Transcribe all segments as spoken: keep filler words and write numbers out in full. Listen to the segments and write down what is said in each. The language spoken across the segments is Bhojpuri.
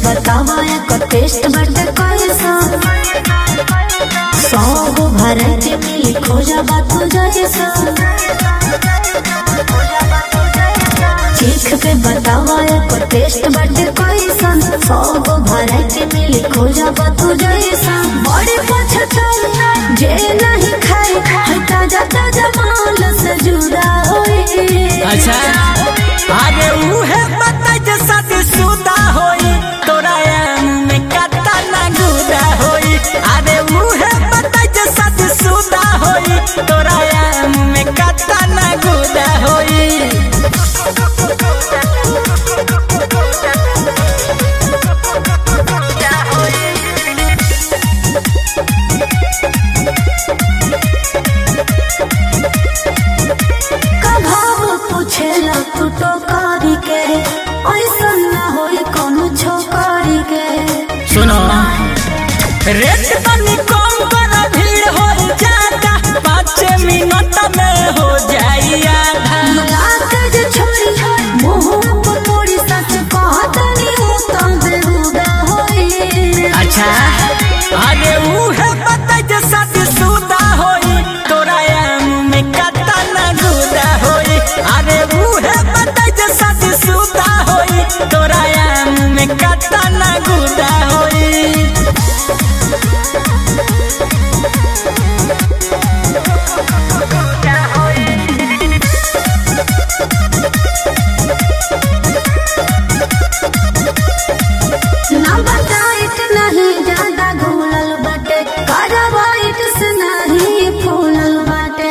बतावा एको टेस्ट बटे कैसा सौ गो वैरायटी मिली खोजा बात जैसा चीख के बतावा एको टेस्ट बटे कैसा सौ गो वैरायटी मिली खोजा बात जैसा बड़े पछताई जे नहीं खाई है ताजा ताजा माल से जुड़ा होई। अच्छा अरे उहे पता जे शादी शुदा होई तोरा आम में काटा ना गुदा होई। अरे उहे पता जे शादी शुदा होई तोरा आम में काटा ना गुदा होई। पूछेला तू तो कारी के ऐसा ना होई कोनो छोकारी के। सुनो रेट तनी कम कर भीड़ हो जाता पाँच मिनट में हो जाई आधा। लाके जे छोरी मुंह पर मोड़ी सच कहतनी हूँ तो बेहुदा होई। अच्छा अरे उहे पता जे शादी शुदा होई तोरा आम में काटा ना गुदा होई। अरे उहे पता जे शादी शुदा होई तोरा आम में काटा ना गुदा होई। ना बताइट नहीं ज्यादा घूलल बाटे करवाइट से नहीं फूलल बाटे।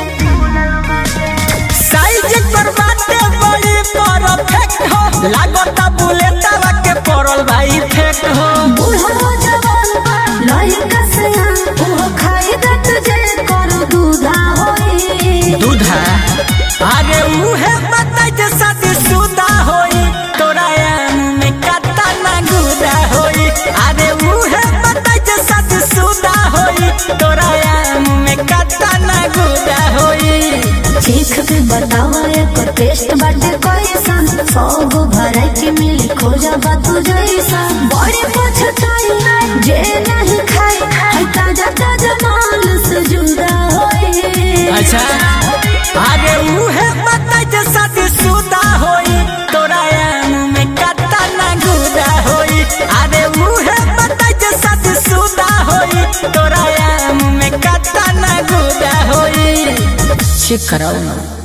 साइज पर बाटे बड़ी परफेक्ट हो लागता बुलेटवा के पड़ल भाई फेक्ट हो। बूढ़ा जवान लड़का से वो खाई दत जे करो दूधा होई। दूधा अरे उहे पता जे शादी शुदा होई तोरा आम में काटा ना गुदा होई। अरे उहे पता जे शादी शुदा होई तोरा आम में काटा ना गुदा होई। चीख के बतावा एको टेस्ट बटे कैसा सौ गो वैरायटी मिली खोजा बात जैसा बड़े पछताई जे नहीं खाई है ताजा ताजा माल से जुड़ा होई। अच्छा अरे उहे पता जे शादी शुदा होई तोरा आम में काटा ना गुदा होई। अरे उहे पता जे शादी शुदा होई तोरा आम में काटा ना गुदा होई। चेक कराओ ना।